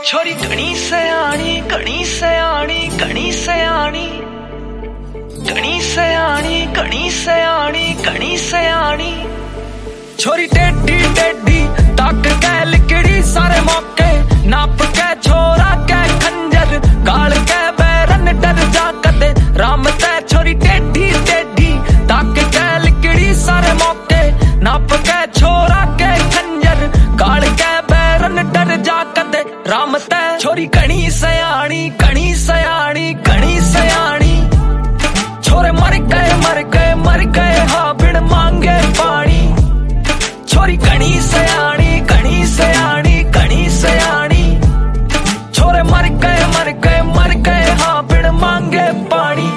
छोरी घणी सयानी घणी सयानी घणी सयानी घणी सयानी घणी सयानी घणी सयानी। छोरी टेढ़ी टेढ़ी ताक के लिकड़ी सारे मौके नाप के छोरा के खंजर गाल के बैरन डर जा कदे राम ते। छोरी टेढ़ी टेढ़ी ताक के लिकड़ी सारे मौके नाप के छोरा के खंजर गाल के बैरन डर जा कदे राम ते। छोरी घणी सयानी घणी सयानी घणी सयानी। छोरे मर गए मर गए मर गए हाँ बिन मांगे पानी। छोरी घणी सयानी घणी सयानी घणी सयानी। छोरे मर गए हाँ बिन मांगे पानी।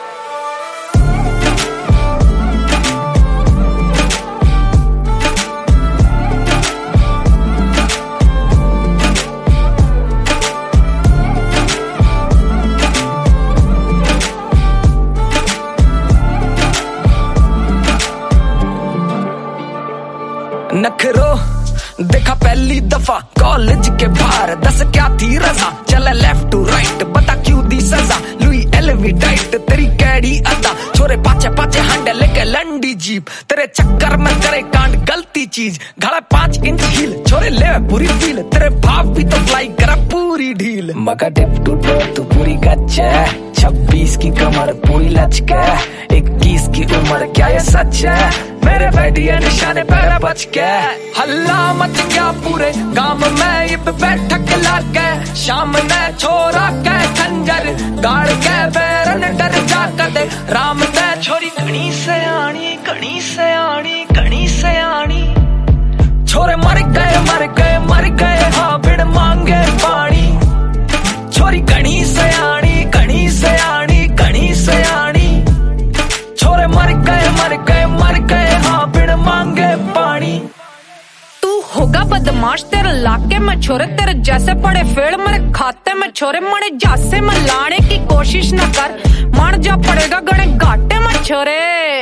नखरो देखा पहली दफा कॉलेज के बाहर दस क्या थी रजा चला लेफ्ट टू राइट बता क्यों दी सजा लुई एलवी टाइट तेरी कैडी अदा। छोरे पाचे पाचे हंडे लेके लंडी जीप तेरे चक्कर में करे कांड गलती चीज घड़ा 5 इंच हील छोरे ले पूरी फील तेरे भाव भी तो फ्लाई करा पूरी ढील। मका टिप टू तू पूरी गच्च 26 की कमर पूरी लचके 21 की उम्र क्या ये सच है मेरे बैठिए निशाने पैर बच के। हल्ला मच गया पूरे गांव में ये बैठक लाके शाम ने छोरा के खंजर गाड़ के बैरन डर जा कदे राम ते। छोरी घणी सयानी घणी सयानी घणी सयानी। छोरे मर गए हाँ बिन मांगे पानी। छोरी घणी सयानी घणी सयानी घणी सयानी। छोरे मर गए हाँ बिन मांगे पानी। तू होगा बदमाश तेरे लाके में छोरे तेरे जैसे पड़े फेड़ मेरे खाते में छोरे मरे जासे में लाने की कोशिश न कर मर जा पड़ेगा गणे घाटे में छोरे।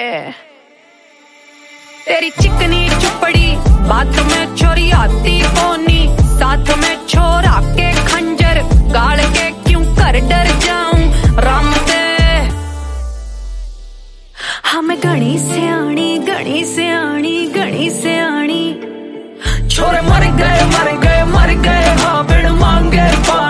तेरी चिकनी चुपड़ी बात में छोरी आती कोनी साथ में छोरा के खंजर गाड़ के क्यों कर डर जाऊं राम दे। हमें घणी सयानी घणी सयानी घणी सयानी। छोरे मर गए हाँ बिन मांगे पानी।